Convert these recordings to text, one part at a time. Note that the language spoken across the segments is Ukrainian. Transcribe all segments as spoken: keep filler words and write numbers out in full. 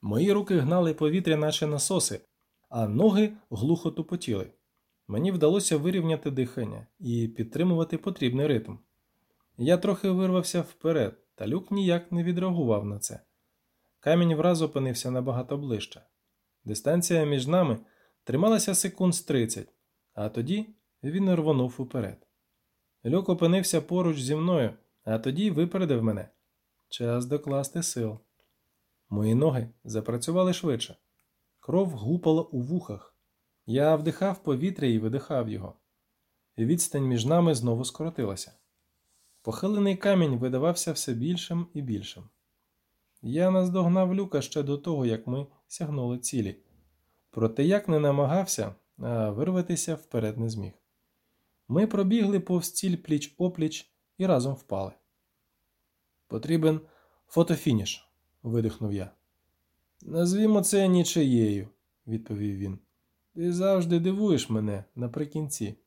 Мої руки гнали повітря наче насоси, а ноги глухо тупотіли. Мені вдалося вирівняти дихання і підтримувати потрібний ритм. Я трохи вирвався вперед, та Люк ніяк не відреагував на це. Камінь враз опинився набагато ближче. Дистанція між нами трималася секунд з тридцять, а тоді він рвонув уперед. Люк опинився поруч зі мною, а тоді випередив мене. Час докласти сил. Мої ноги запрацювали швидше. Кров гупала у вухах. Я вдихав повітря і видихав його. Відстань між нами знову скоротилася. Похилений камінь видавався все більшим і більшим. Я наздогнав Люка ще до того, як ми сягнули цілі. Проте як не намагався, а вирватися вперед не зміг. Ми пробігли повз ціль пліч-опліч і разом впали. «Потрібен фотофініш», – видихнув я. «Назвімо це нічиєю», – відповів він. «Ти завжди дивуєш мене наприкінці».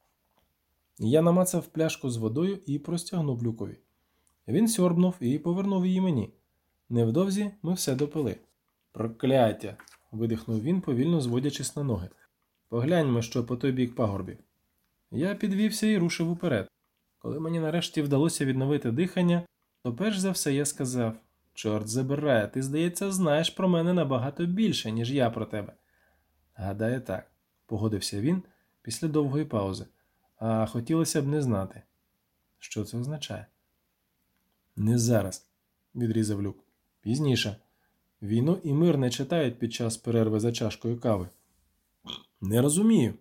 Я намацав пляшку з водою і простягнув Люкові. Він сьорбнув і повернув її мені. Невдовзі ми все допили. «Прокляття!» – видихнув він, повільно зводячись на ноги. «Погляньмо, що по той бік пагорбів». Я підвівся і рушив уперед. Коли мені нарешті вдалося відновити дихання, то перш за все я сказав: «Чорт забирає, ти, здається, знаєш про мене набагато більше, ніж я про тебе». «Гадаю, так», – погодився він після довгої паузи. «А хотілося б не знати». «Що це означає?» «Не зараз», – відрізав Люк. «Пізніше. Війну і мир не читають під час перерви за чашкою кави». «Не розумію».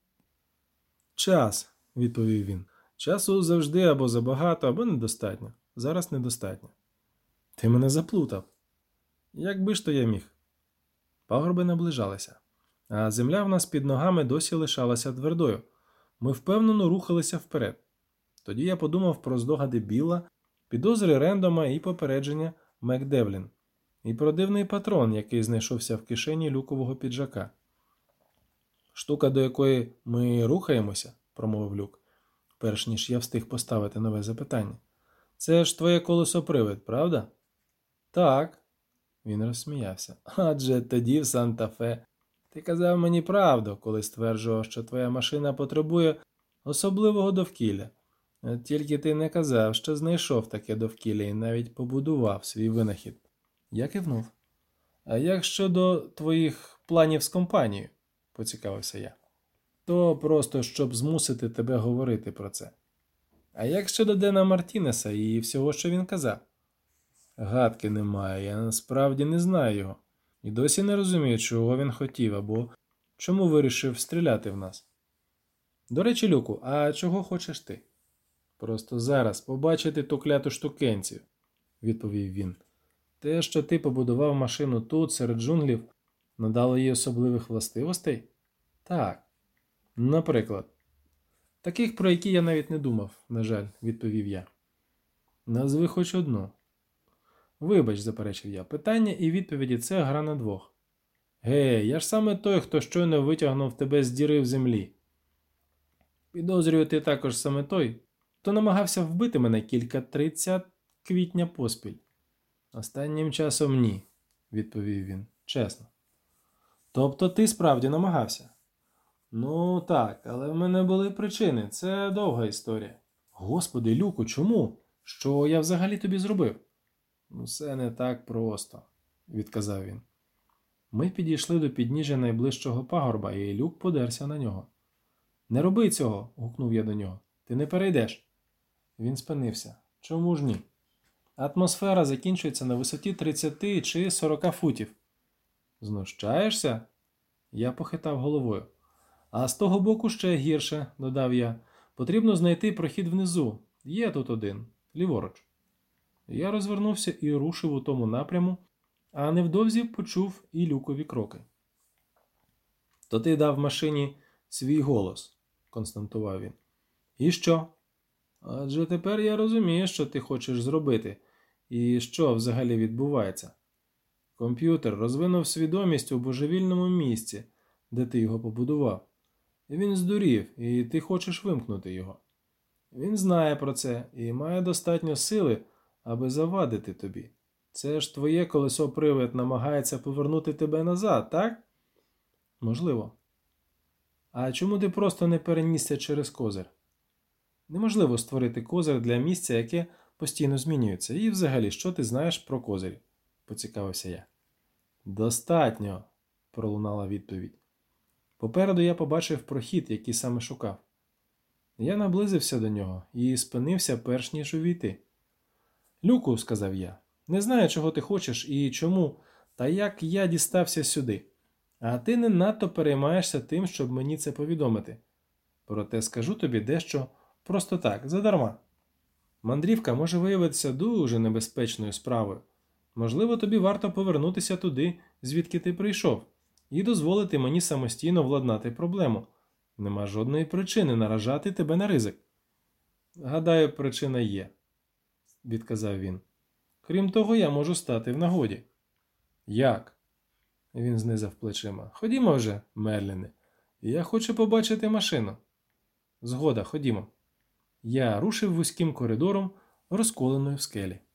«Час», – відповів він. «Часу завжди або забагато, або недостатньо. Зараз недостатньо». «Ти мене заплутав». «Якби ж то я міг». Пагорби наближалися, а земля в нас під ногами досі лишалася твердою. Ми впевнено рухалися вперед. Тоді я подумав про здогади Білла, підозри Рендома і попередження Макдевлін. І про дивний патрон, який знайшовся в кишені Люкового піджака. «Штука, до якої ми рухаємося», – промовив Люк, перш ніж я встиг поставити нове запитання. «Це ж твоє колесопривид, правда?» «Так», – він розсміявся. «Адже тоді в Санта-Фе ти казав мені правду, коли стверджував, що твоя машина потребує особливого довкілля. От тільки ти не казав, що знайшов таке довкілля і навіть побудував свій винахід». Я кивнув. «А як щодо твоїх планів з компанією?» – поцікавився я. «То просто, щоб змусити тебе говорити про це». «А як щодо Дена Мартінеса і всього, що він казав?» «Гадки немає, я насправді не знаю його. І досі не розумію, чого він хотів, або чому вирішив стріляти в нас». «До речі, Люку, а чого хочеш ти?» «Просто зараз побачити ту кляту штукенцію», – відповів він. «Те, що ти побудував машину тут, серед джунглів, надало їй особливих властивостей?» «Так. Наприклад». «Таких, про які я навіть не думав, на жаль», – відповів я. «Назви хоч одну». «Вибач», – заперечив я, – «питання і відповіді – це гра на двох». «Гей, я ж саме той, хто щойно витягнув тебе з діри в землі». «Підозрюю, ти також саме той, хто намагався вбити мене кілька тридцять квітня поспіль». «Останнім часом ні», – відповів він, – «чесно». «Тобто ти справді намагався?» «Ну так, але в мене були причини, це довга історія». «Господи, Люку, чому? Що я взагалі тобі зробив?» «Усе не так просто», – відказав він. Ми підійшли до підніжжя найближчого пагорба, і Люк подерся на нього. «Не роби цього», – гукнув я до нього. «Ти не перейдеш». Він спинився. «Чому ж ні?» «Атмосфера закінчується на висоті тридцять чи сорок футів». «Знущаєшся?» Я похитав головою. «А з того боку ще гірше», – додав я. «Потрібно знайти прохід внизу. Є тут один. Ліворуч». Я розвернувся і рушив у тому напряму, а невдовзі почув і Люкові кроки. «То ти дав машині свій голос», – констатував він. «І що?» «Адже тепер я розумію, що ти хочеш зробити, і що взагалі відбувається. Комп'ютер розвинув свідомість у божевільному місці, де ти його побудував. Він здурів, і ти хочеш вимкнути його. Він знає про це і має достатньо сили, аби завадити тобі. Це ж твоє колесо-привид намагається повернути тебе назад, так? Можливо. А чому ти просто не перенісся через козир? Неможливо створити козир для місця, яке постійно змінюється. І взагалі, що ти знаєш про козирі? Поцікавився я. Достатньо, пролунала відповідь. Попереду я побачив прохід, який саме шукав. Я наблизився до нього і спинився перш ніж увійти. Люку, сказав я, не знаю, чого ти хочеш і чому, та як я дістався сюди. А ти не надто переймаєшся тим, щоб мені це повідомити. Проте скажу тобі дещо просто так, задарма. Мандрівка може виявитися дуже небезпечною справою. Можливо, тобі варто повернутися туди, звідки ти прийшов, і дозволити мені самостійно владнати проблему. Нема жодної причини наражати тебе на ризик. Гадаю, причина є, відказав він. Крім того, я можу стати в нагоді. Як? Він знизав плечима. Ходімо вже, Мерліне. Я хочу побачити машину. Згода, ходімо. Я рушив вузьким коридором, розколеною в скелі.